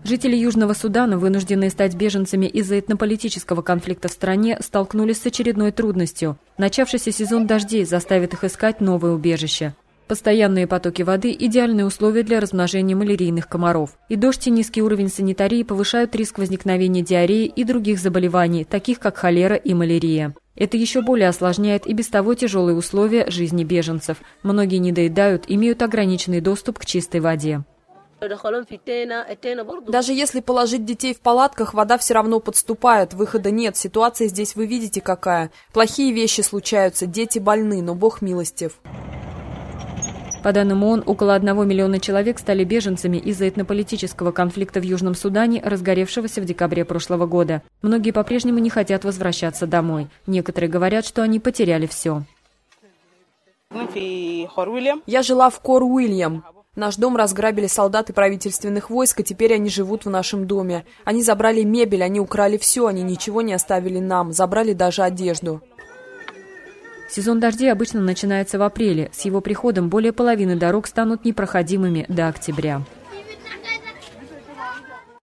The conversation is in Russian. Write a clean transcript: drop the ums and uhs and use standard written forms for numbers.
Жители Южного Судана, вынужденные стать беженцами из-за этнополитического конфликта в стране, столкнулись с очередной трудностью. Начавшийся сезон дождей заставит их искать новое убежище. Постоянные потоки воды – идеальные условия для размножения малярийных комаров. И дождь и низкий уровень санитарии повышают риск возникновения диареи и других заболеваний, таких как холера и малярия. Это еще более осложняет и без того тяжелые условия жизни беженцев. Многие недоедают, имеют ограниченный доступ к чистой воде. Даже если положить детей в палатках, вода все равно подступает, выхода нет. Ситуация здесь вы видите какая. Плохие вещи случаются, дети больны, но Бог милостив. По данным ООН, около 1 миллиона человек стали беженцами из-за этнополитического конфликта в Южном Судане, разгоревшегося в декабре прошлого года. Многие по-прежнему не хотят возвращаться домой. Некоторые говорят, что они потеряли все. Я жила в Кор-Уильям. Наш дом разграбили солдаты правительственных войск, и теперь они живут в нашем доме. Они забрали мебель, они украли все, они ничего не оставили нам, забрали даже одежду. Сезон дождей обычно начинается в апреле. С его приходом более половины дорог станут непроходимыми до октября.